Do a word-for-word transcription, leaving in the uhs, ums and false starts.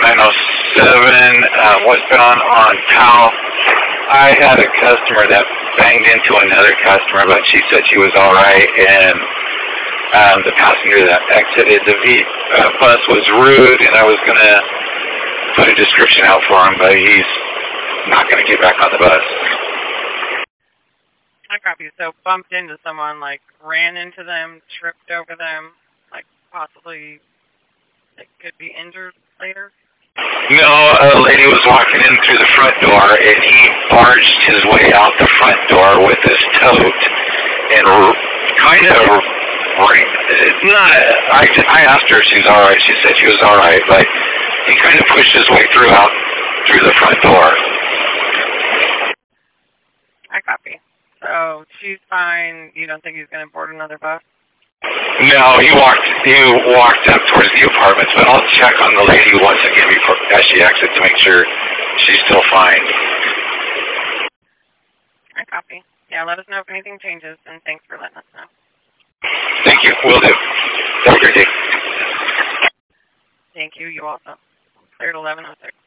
nine oh seven, uh, westbound on Powell. I had a customer that banged into another customer, but she said she was all right, and um, the passenger that exited the v, uh, bus was rude, and I was going to put a description out for him, but he's not going to get back on the bus. I copy. So bumped into someone, like ran into them, tripped over them, like possibly they could be injured later? No, a lady was walking in through the front door, and he barged his way out the front door with his tote, and kind of, not, I, I asked her if she was all right. She said she was all right, but he kind of pushed his way through out through the front door. I copy. So she's fine. You don't think he's going to board another bus? No, he walked he walked up towards the apartments, but I'll check on the lady once again before as she exits to make sure she's still fine. I copy. Yeah, let us know if anything changes, and thanks for letting us know. Thank you. Will do. Have a great day. Thank you. You also. Cleared eleven oh six.